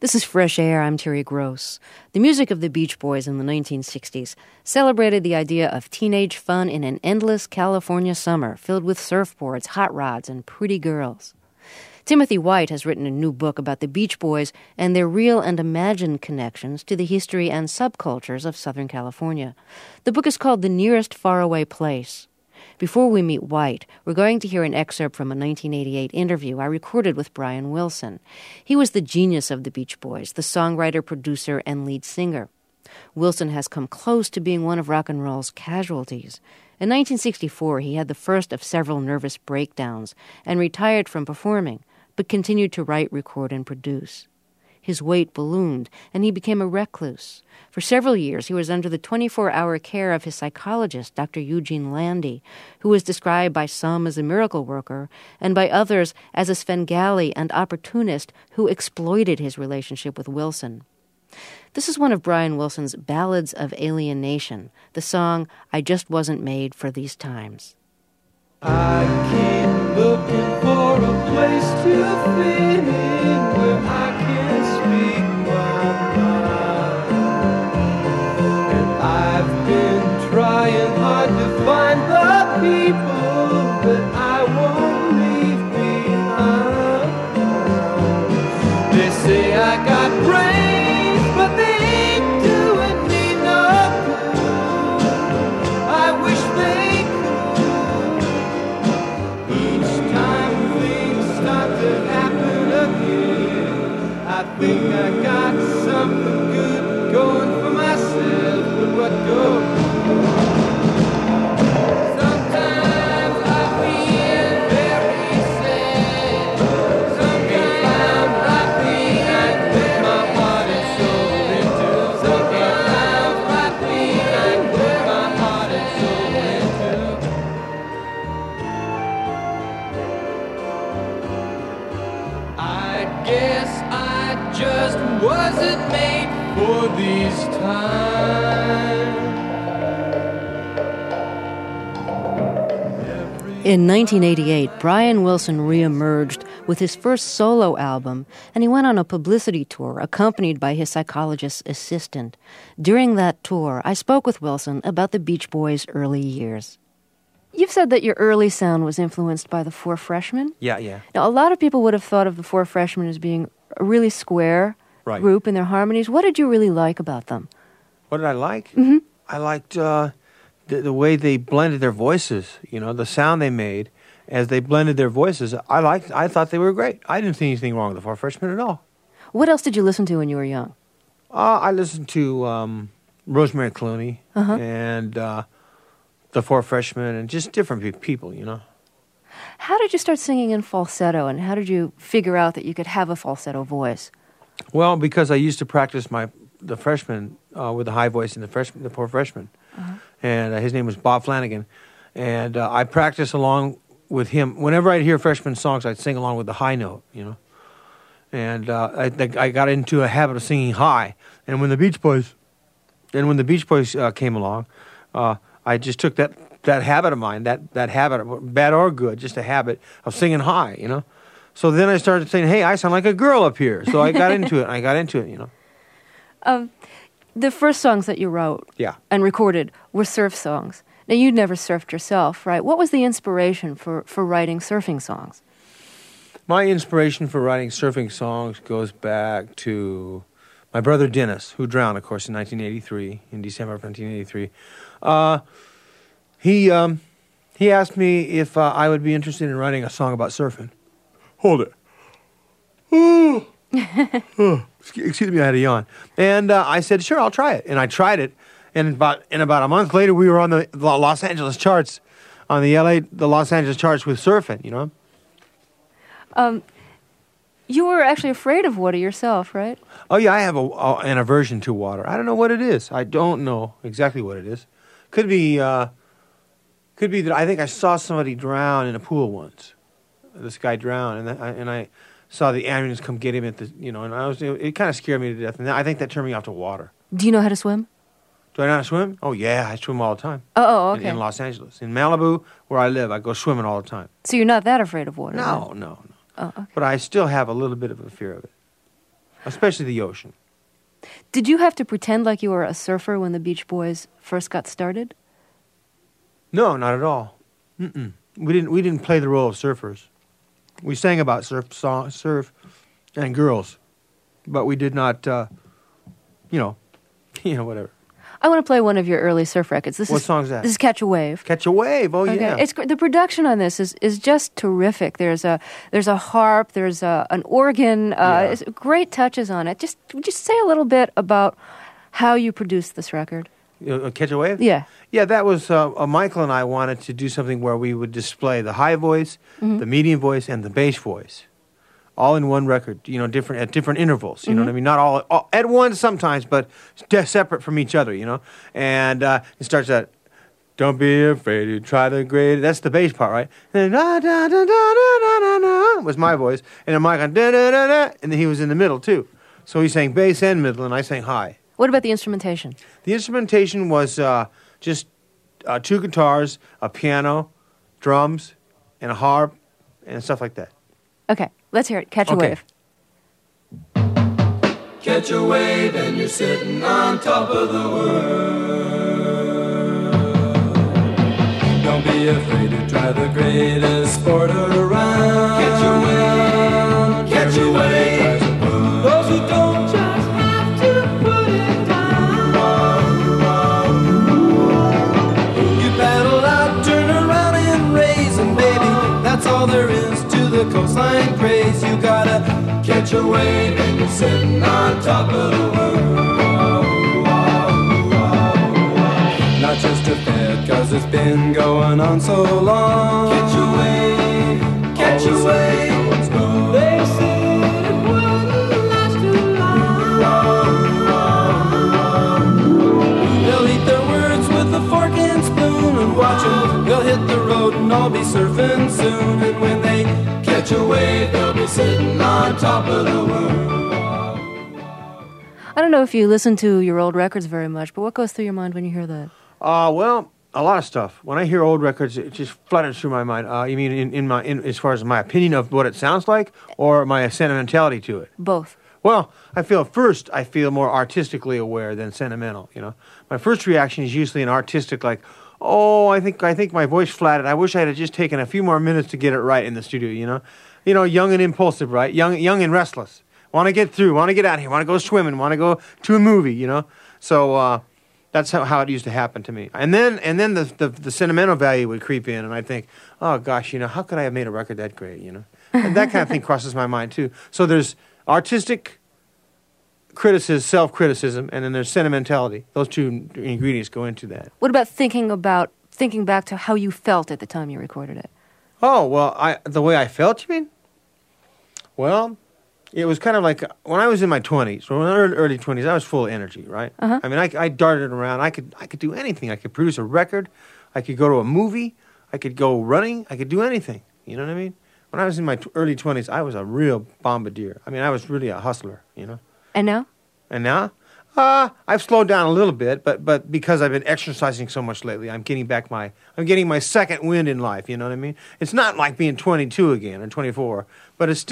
This is Fresh Air. I'm Terry Gross. The music of the Beach Boys in the 1960s celebrated the idea of teenage fun in an endless California summer filled with surfboards, hot rods, and pretty girls. Timothy White has written a new book about the Beach Boys and their real and imagined connections to the history and subcultures of Southern California. The book is called The Nearest Faraway Place. Before we meet White, we're going to hear an excerpt from a 1988 interview I recorded with Brian Wilson. He was the genius of the Beach Boys, the songwriter, producer, and lead singer. Wilson has come close to being one of rock and roll's casualties. In 1964, he had the first of several nervous breakdowns and retired from performing, but continued to write, record, and produce. His weight ballooned, and he became a recluse. For several years, he was under the 24-hour care of his psychologist, Dr. Eugene Landy, who was described by some as a miracle worker and by others as a Svengali and opportunist who exploited his relationship with Wilson. This is one of Brian Wilson's Ballads of Alienation, the song I Just Wasn't Made for These Times. I keep looking for a place to fit in where I can speak my mind. And I've been trying hard to find the people that I won't leave behind. They say I got brains, but they ain't doing me no good. I wish they I think I got something good going for myself, but what goes? Sometimes I feel very sad. Sometimes I feel I put my heart and soul into. Sometimes I feel I put my heart and soul into. I guess just wasn't made for these times. In 1988, Brian Wilson reemerged with his first solo album, and he went on a publicity tour accompanied by his psychologist's assistant. During that tour, I spoke with Wilson about the Beach Boys' early years. You've said that your early sound was influenced by the Four Freshmen. Yeah. Now, a lot of people would have thought of the Four Freshmen as being a really square group in their harmonies. What did you really like about them? What did I like? Mm-hmm. I liked the way they blended their voices, the sound they made as they blended their voices. I thought they were great. I didn't see anything wrong with the Four Freshmen at all. What else did you listen to when you were young? I listened to Rosemary Clooney and the Four Freshmen and just different people, How did you start singing in falsetto, and how did you figure out that you could have a falsetto voice? Well, because I used to practice the freshman with the high voice in the Four Freshmen, and his name was Bob Flanagan, and I practiced along with him. Whenever I'd hear freshman songs, I'd sing along with the high note, and I got into a habit of singing high. And when the Beach Boys came along, I just took that habit of mine, that habit, bad or good, just a habit of singing high, So then I started saying, hey, I sound like a girl up here. So I got into it, The first songs that you wrote and recorded were surf songs. Now, you'd never surfed yourself, right? What was the inspiration for writing surfing songs? My inspiration for writing surfing songs goes back to my brother Dennis, who drowned, of course, in 1983, in December of 1983. He asked me if I would be interested in writing a song about surfing. Hold it. Excuse me, I had a yawn. And I said, sure, I'll try it. And I tried it. And about a month later, we were on the Los Angeles charts, on the Los Angeles charts with surfing, You were actually afraid of water yourself, right? Oh, yeah, I have an aversion to water. I don't know what it is. I don't know exactly what it is. Could be that I think I saw somebody drown in a pool once. This guy drowned, and I saw the ambulance come get him at the, and it kind of scared me to death. And I think that turned me off to water. Do you know how to swim? Do I know how to swim? Oh, yeah, I swim all the time. Oh, okay. In Los Angeles. In Malibu, where I live, I go swimming all the time. So you're not that afraid of water? No. Oh, okay. But I still have a little bit of a fear of it. especially the ocean. Did you have to pretend like you were a surfer when the Beach Boys first got started? No, not at all. Mm-mm. We didn't play the role of surfers. We sang about surf and girls, but we did not, whatever. I want to play one of your early surf records. What song is that? This is Catch a Wave. Catch a Wave. Oh, Okay. yeah. It's the production on this is just terrific. There's a harp, there's an organ. It's great touches on it. Would you say a little bit about how you produced this record? Catch a Wave? Yeah. Yeah, that was Michael and I wanted to do something where we would display the high voice, the medium voice, and the bass voice, all in one record. Different at different intervals. You know what I mean? Not all at once sometimes, but separate from each other. And it starts at "Don't be afraid to try the great." That's the bass part, right? And then da da da da da da da was my voice, and then Michael da da da da, and then he was in the middle too. So he sang bass and middle, and I sang high. What about the instrumentation? The instrumentation was just 2 guitars, a piano, drums, and a harp, and stuff like that. Okay, let's hear it. Catch a Okay. Wave. Catch a wave and you're sitting on top of the world. Don't be afraid to try the greatest sport around. Catch a wave, catch a wave. Those who don't just have to put it down. You paddle out, turn around and raise, and baby, that's all there is to the coastline craze. You gotta catch a wave and you're sitting on top of the world. Not just a fad, cause it's been going on so long. Catch a wave, catch a wave. They said it wouldn't last too long. They'll eat their words with a fork and spoon and watch them. They'll hit the road and all be surfing soon. And when they catch a wave, they'll be sitting on top of the world. I don't know if you listen to your old records very much, but what goes through your mind when you hear that? Well, a lot of stuff. When I hear old records, it just flutters through my mind. You mean in as far as my opinion of what it sounds like, or my sentimentality to it? Both. Well, I feel more artistically aware than sentimental. My first reaction is usually an artistic, like, oh, I think my voice flatted. I wish I had just taken a few more minutes to get it right in the studio. Young and impulsive, right? Young and restless. Want to get through. Want to get out of here. Want to go swimming. Want to go to a movie. So that's how it used to happen to me. And then the sentimental value would creep in, and I'd think, oh gosh, how could I have made a record that great? And that kind of thing crosses my mind too. So there's artistic criticism, self-criticism, and then there's sentimentality. Those two ingredients go into that. What about thinking back to how you felt at the time you recorded it? Oh, well, the way I felt, you mean? Well, it was kind of like when I was in my 20s, or early 20s, I was full of energy, right? Uh-huh. I mean, I darted around. I could do anything. I could produce a record. I could go to a movie. I could go running. I could do anything. You know what I mean? When I was in my early 20s, I was a real bombardier. I mean, I was really a hustler, And now? And now? I've slowed down a little bit, but because I've been exercising so much lately, I'm getting my second wind in life. You know what I mean? It's not like being 22 again or 24, but it's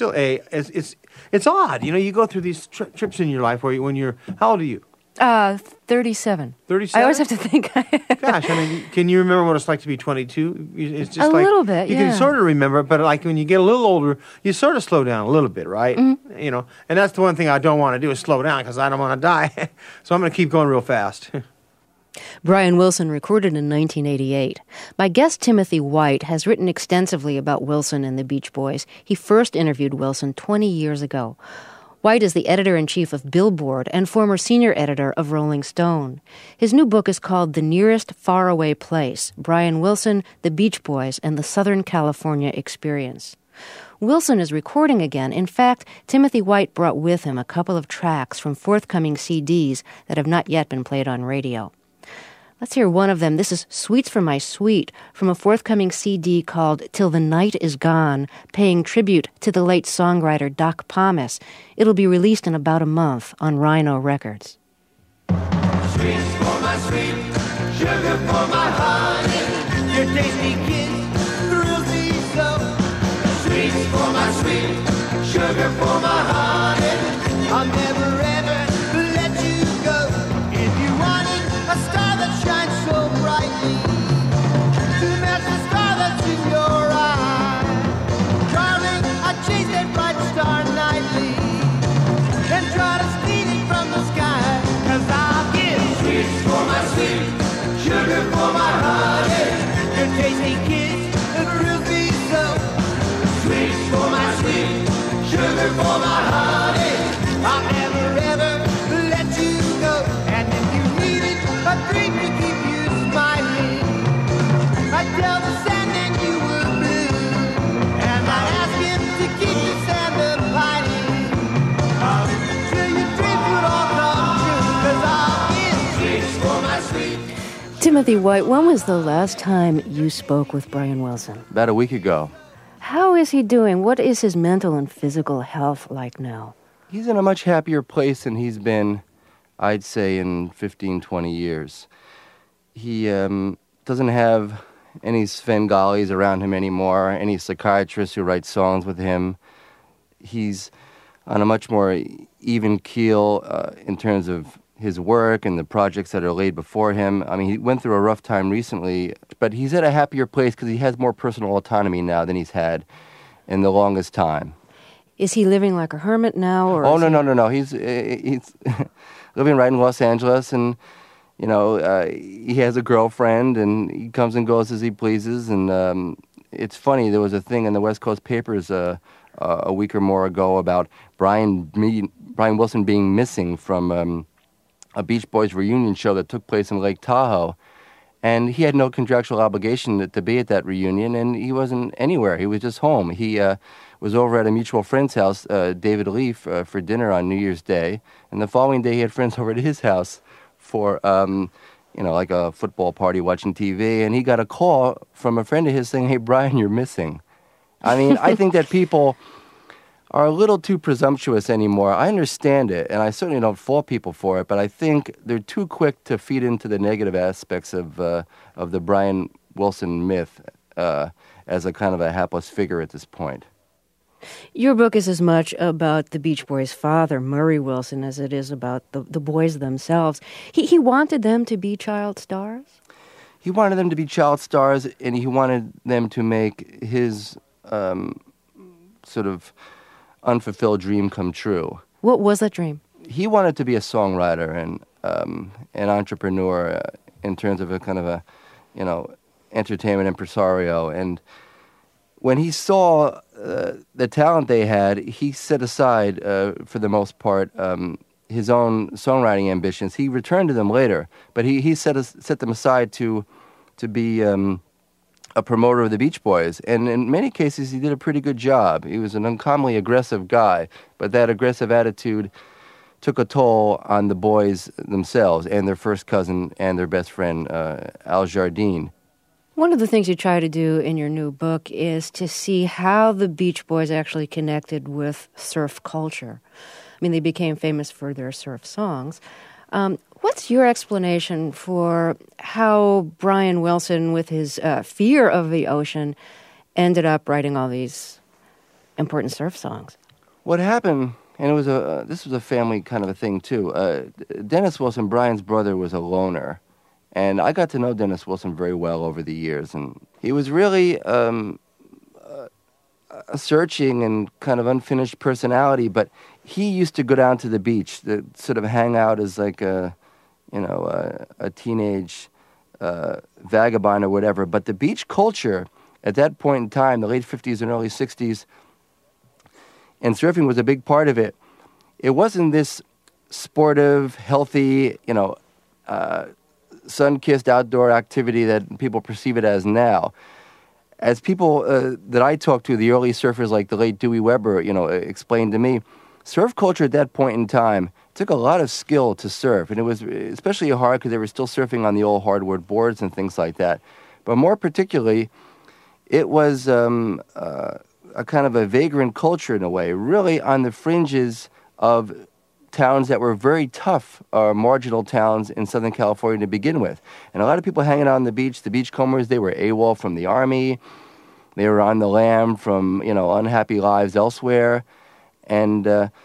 odd. You go through these trips in your life when you're, how old are you? 37. 37? I always have to think. Gosh, I mean, can you remember what it's like to be 22? It's just A little bit, you yeah. can sort of remember, but like when you get a little older, you sort of slow down a little bit, right? Mm-hmm. And that's the one thing I don't want to do is slow down because I don't want to die. So I'm going to keep going real fast. Brian Wilson recorded in 1988. My guest Timothy White has written extensively about Wilson and the Beach Boys. He first interviewed Wilson 20 years ago. White is the editor-in-chief of Billboard and former senior editor of Rolling Stone. His new book is called The Nearest Faraway Place, Brian Wilson, the Beach Boys, and the Southern California Experience. Wilson is recording again. In fact, Timothy White brought with him a couple of tracks from forthcoming CDs that have not yet been played on radio. Let's hear one of them. This is Sweets for My Sweet from a forthcoming CD called Till the Night Is Gone, paying tribute to the late songwriter Doc Pomus. It'll be released in about a month on Rhino Records. Sweets for my sweet, sugar for my honey. Your tasty kiss thrills me so. Sweets for my sweet, sugar for my honey. I'll never ever let you go. If you wanted a star that shines so brightly to match the star that's in your eye, darling, I chase that bright star nightly and try to steal it from the sky. 'Cause I'll give sweets for my sweet, sugar for my honey, your tasty kiss that thrills me so. Sweets for my sweet, sugar for my honey, I'll never ever let you go. And if you needed a drink to keep you smiling, I'd tell the sand and you were blue, and I'd ask him to keep the sand up hiding till your dreams would all come true. 'Cause I'll give sweets for my sweet. Timothy White, when was the last time you spoke with Brian Wilson? About a week ago. How is he doing? What is his mental and physical health like now? He's in a much happier place than he's been, I'd say, in 15, 20 years. He doesn't have any Svengalis around him anymore, any psychiatrists who write songs with him. He's on a much more even keel in terms of his work and the projects that are laid before him. I mean, he went through a rough time recently, but he's at a happier place because he has more personal autonomy now than he's had in the longest time. Is he living like a hermit now? Or No. He's living right in Los Angeles, and he has a girlfriend, and he comes and goes as he pleases. And it's funny, there was a thing in the West Coast papers a week or more ago about Brian Wilson being missing from a Beach Boys reunion show that took place in Lake Tahoe. And he had no contractual obligation to be at that reunion, and he wasn't anywhere. He was just home. He was over at a mutual friend's house, David Leaf, for dinner on New Year's Day. And the following day, he had friends over at his house for, like a football party, watching TV. And he got a call from a friend of his saying, "Hey, Brian, you're missing." I mean, I think that people are a little too presumptuous anymore. I understand it, and I certainly don't fault people for it, but I think they're too quick to feed into the negative aspects of the Brian Wilson myth as a kind of a hapless figure at this point. Your book is as much about the Beach Boys' father, Murray Wilson, as it is about the boys themselves. He wanted them to be child stars? He wanted them to be child stars, and he wanted them to make his sort of unfulfilled dream come true. What was that dream? He wanted to be a songwriter and an entrepreneur in terms of a kind of a, entertainment impresario. And when he saw the talent they had, he set aside, for the most part, his own songwriting ambitions. He returned to them later, but he set them aside to be a promoter of the Beach Boys, and in many cases he did a pretty good job. He was an uncommonly aggressive guy, but that aggressive attitude took a toll on the boys themselves and their first cousin and their best friend, Al Jardine. One of the things you try to do in your new book is to see how the Beach Boys actually connected with surf culture. I mean, they became famous for their surf songs. What's your explanation for how Brian Wilson, with his fear of the ocean, ended up writing all these important surf songs? What happened, and this was a family kind of a thing too. Dennis Wilson, Brian's brother, was a loner, and I got to know Dennis Wilson very well over the years, and he was really a searching and kind of unfinished personality. But he used to go down to the beach, to sort of hang out as like a teenage vagabond or whatever. But the beach culture at that point in time, the late 50s and early 60s, and surfing was a big part of it. It wasn't this sportive, healthy, sun-kissed outdoor activity that people perceive it as now. As people that I talked to, the early surfers like the late Dewey Weber, explained to me, surf culture at that point in time took a lot of skill to surf, and it was especially hard because they were still surfing on the old hardwood boards and things like that. But more particularly, it was a kind of a vagrant culture in a way, really on the fringes of towns that were very tough, marginal towns in Southern California to begin with. And a lot of people hanging out on the beach, the beachcombers, they were AWOL from the Army. They were on the lam from, unhappy lives elsewhere. And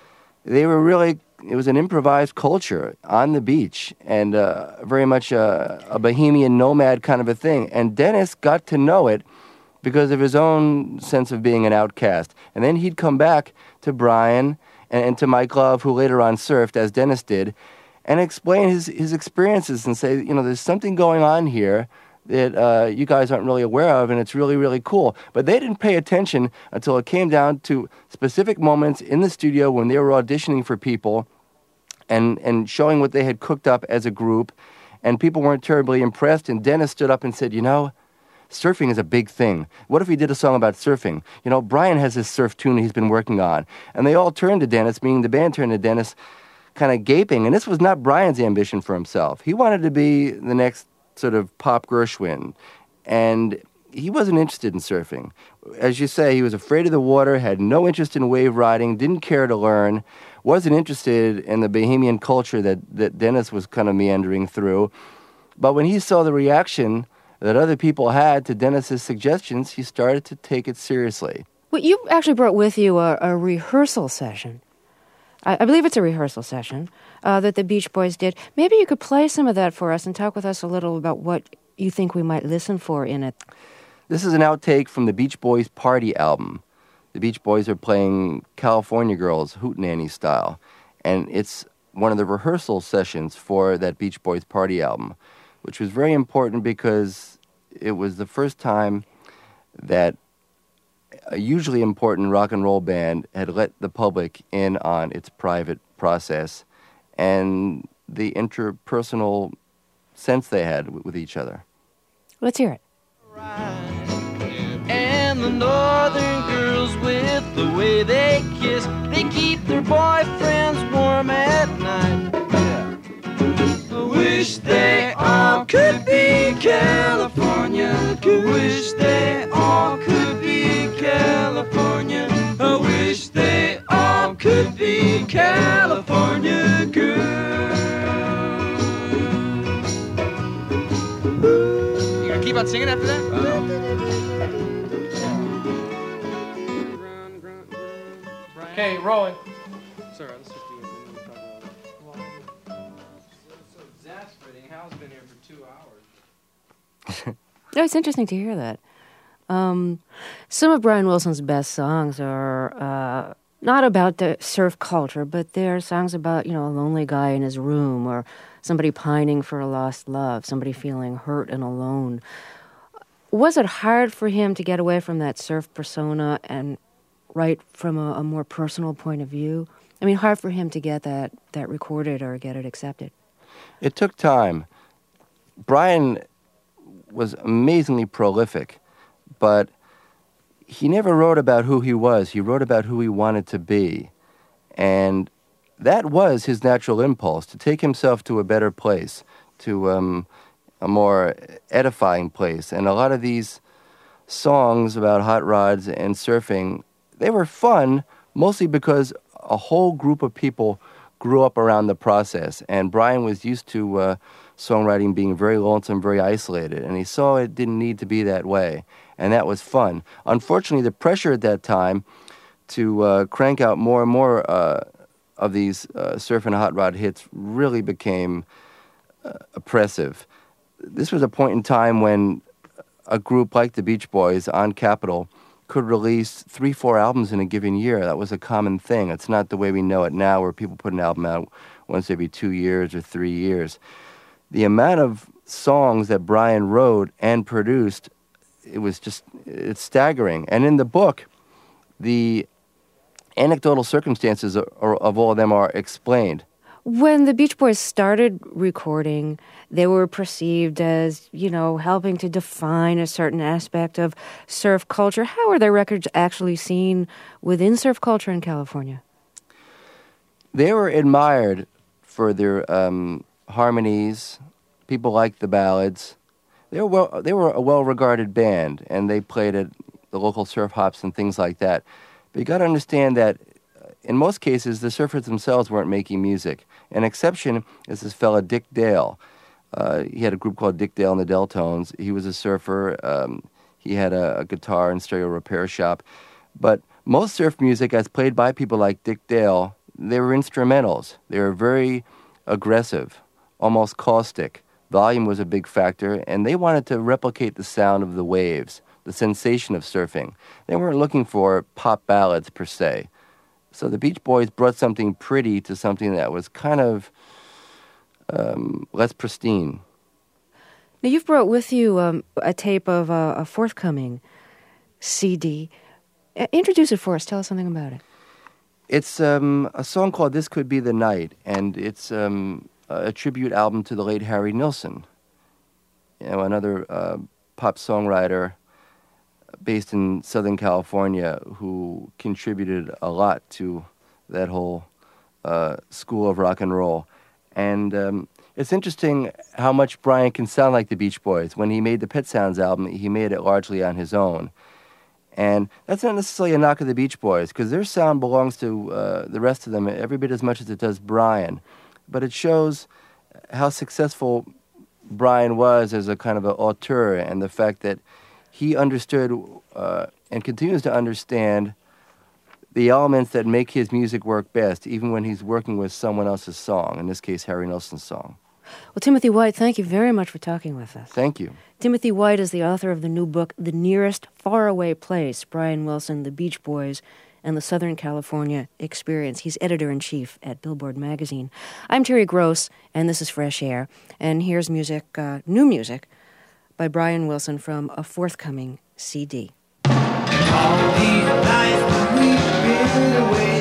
they were really, it was an improvised culture on the beach and very much a bohemian nomad kind of a thing. And Dennis got to know it because of his own sense of being an outcast. And then he'd come back to Brian and to Mike Love, who later on surfed, as Dennis did, and explain his experiences and say, there's something going on here that you guys aren't really aware of, and it's really, really cool. But they didn't pay attention until it came down to specific moments in the studio when they were auditioning for people and showing what they had cooked up as a group, and people weren't terribly impressed, and Dennis stood up and said, surfing is a big thing. What if we did a song about surfing? Brian has this surf tune he's been working on. And they all turned to Dennis, meaning the band turned to Dennis, kind of gaping. And this was not Brian's ambition for himself. He wanted to be the next sort of Pop Gershwin. And he wasn't interested in surfing. As you say, he was afraid of the water, had no interest in wave riding, didn't care to learn, wasn't interested in the bohemian culture that Dennis was kind of meandering through. But when he saw the reaction that other people had to Dennis's suggestions, he started to take it seriously. Well, you actually brought with you a rehearsal session. I believe it's a rehearsal session that the Beach Boys did. Maybe you could play some of that for us and talk with us a little about what you think we might listen for in it. This is an outtake from the Beach Boys Party album. The Beach Boys are playing California Girls, Hootenanny style. And it's one of the rehearsal sessions for that Beach Boys Party album, which was very important because it was the first time that a usually important rock and roll band had let the public in on its private process and the interpersonal sense they had with each other. Let's hear it. And the northern girls, with the way they kiss, they keep their boyfriends warm at night. I wish they all could be California. I wish they all could be California. I wish they all could be California girls. You gonna keep on singing after that? Okay, rolling. Sorry, let's just do it. So exasperating. Hal's been here for 2 hours. No, it's interesting to hear that. Some of Brian Wilson's best songs are not about the surf culture, but they're songs about, a lonely guy in his room or somebody pining for a lost love, somebody feeling hurt and alone. Was it hard for him to get away from that surf persona and write from a more personal point of view? I mean, hard for him to get that recorded or get it accepted? It took time. Brian was amazingly prolific, but he never wrote about who he was. He wrote about who he wanted to be. And that was his natural impulse, to take himself to a better place, to a more edifying place. And a lot of these songs about hot rods and surfing, they were fun, mostly because a whole group of people grew up around the process. And Brian was used to songwriting being very lonesome, very isolated. And he saw it didn't need to be that way. And that was fun. Unfortunately, the pressure at that time to crank out more and more of these surf and hot rod hits really became oppressive. This was a point in time when a group like the Beach Boys on Capitol could release 3-4 albums in a given year. That was a common thing. It's not the way we know it now, where people put an album out once every 2 years or 3 years. The amount of songs that Brian wrote and produced, it's staggering. And in the book, the anecdotal circumstances of all of them are explained. When the Beach Boys started recording, they were perceived as, helping to define a certain aspect of surf culture. How are their records actually seen within surf culture in California? They were admired for their harmonies. People liked the ballads. They were a well-regarded band, and they played at the local surf hops and things like that. But you got to understand that in most cases, the surfers themselves weren't making music. An exception is this fella, Dick Dale. He had a group called Dick Dale and the Deltones. He was a surfer. He had a guitar and stereo repair shop. But most surf music, as played by people like Dick Dale, they were instrumentals. They were very aggressive, almost caustic. Volume was a big factor, and they wanted to replicate the sound of the waves, the sensation of surfing. They weren't looking for pop ballads per se. So the Beach Boys brought something pretty to something that was kind of less pristine. Now, you've brought with you a tape of a forthcoming CD. Introduce it for us. Tell us something about it. It's a song called This Could Be the Night, and it's a tribute album to the late Harry Nilsson, another pop songwriter based in Southern California who contributed a lot to that whole school of rock and roll. And it's interesting how much Brian can sound like the Beach Boys. When he made the Pet Sounds album, he made it largely on his own. And that's not necessarily a knock of the Beach Boys, because their sound belongs to the rest of them every bit as much as it does Brian. But it shows how successful Brian was as a kind of an auteur, and the fact that he understood and continues to understand the elements that make his music work best, even when he's working with someone else's song, in this case, Harry Nilsson's song. Well, Timothy White, thank you very much for talking with us. Thank you. Timothy White is the author of the new book, The Nearest Faraway Place, Brian Wilson, the Beach Boys, and the Southern California Experience. He's editor-in-chief at Billboard Magazine. I'm Terry Gross, and this is Fresh Air. And here's music, new music, by Brian Wilson from a forthcoming CD. All these nights we've been away.